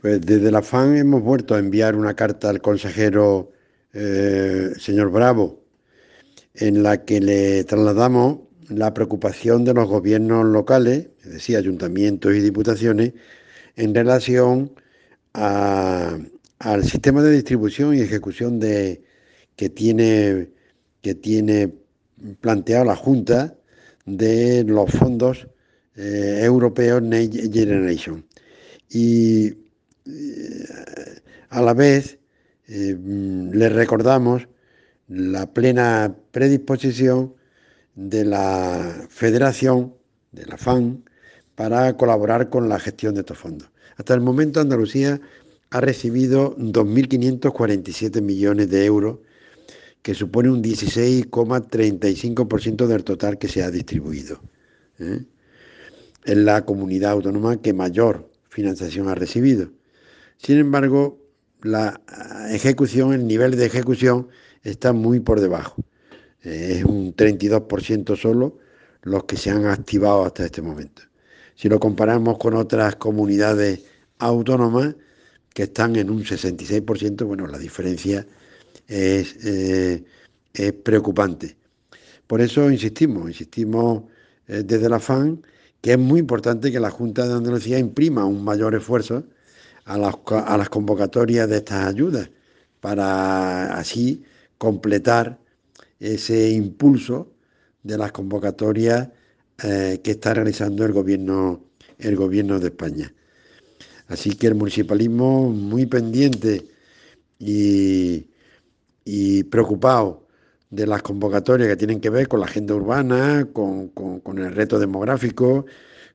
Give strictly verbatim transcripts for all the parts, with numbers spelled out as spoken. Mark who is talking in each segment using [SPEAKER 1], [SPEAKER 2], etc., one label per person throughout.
[SPEAKER 1] Pues desde la F A N hemos vuelto a enviar una carta al consejero eh, señor Bravo, en la que le trasladamos la preocupación de los gobiernos locales, es decir, ayuntamientos y diputaciones, en relación a- al sistema de distribución y ejecución de, que tiene, que tiene planteado la Junta de los fondos eh, europeos Next Generation. Y eh, a la vez eh, le recordamos la plena predisposición de la Federación, de la F A N, para colaborar con la gestión de estos fondos. Hasta el momento Andalucía ha recibido dos mil quinientos cuarenta y siete millones de euros, que supone un dieciséis coma treinta y cinco por ciento del total que se ha distribuido. ¿eh? Es la comunidad autónoma que mayor financiación ha recibido. Sin embargo, la ejecución, el nivel de ejecución está muy por debajo. Eh, es un treinta y dos por ciento solo los que se han activado hasta este momento. Si lo comparamos con otras comunidades autónomas que están en un sesenta y seis por ciento, bueno, la diferencia es, eh, es preocupante. Por eso insistimos, insistimos eh, desde la F A N, que es muy importante que la Junta de Andalucía imprima un mayor esfuerzo a las, a las convocatorias de estas ayudas, para así completar ese impulso de las convocatorias eh, que está realizando el gobierno, el gobierno de España. Así que el municipalismo muy pendiente y, y preocupado de las convocatorias que tienen que ver con la agenda urbana, con, con, con el reto demográfico,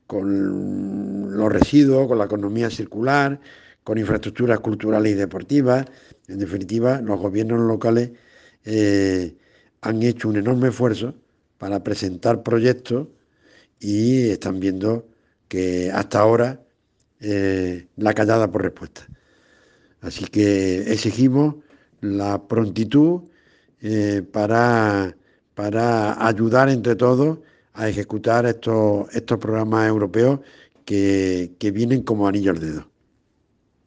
[SPEAKER 1] con los residuos, con la economía circular, con infraestructuras culturales y deportivas. En definitiva, los gobiernos locales eh, han hecho un enorme esfuerzo para presentar proyectos y están viendo que hasta ahora eh, la callada por respuesta. Así que exigimos la prontitud eh, para, para ayudar entre todos a ejecutar estos, estos programas europeos que, que vienen como anillo al dedo.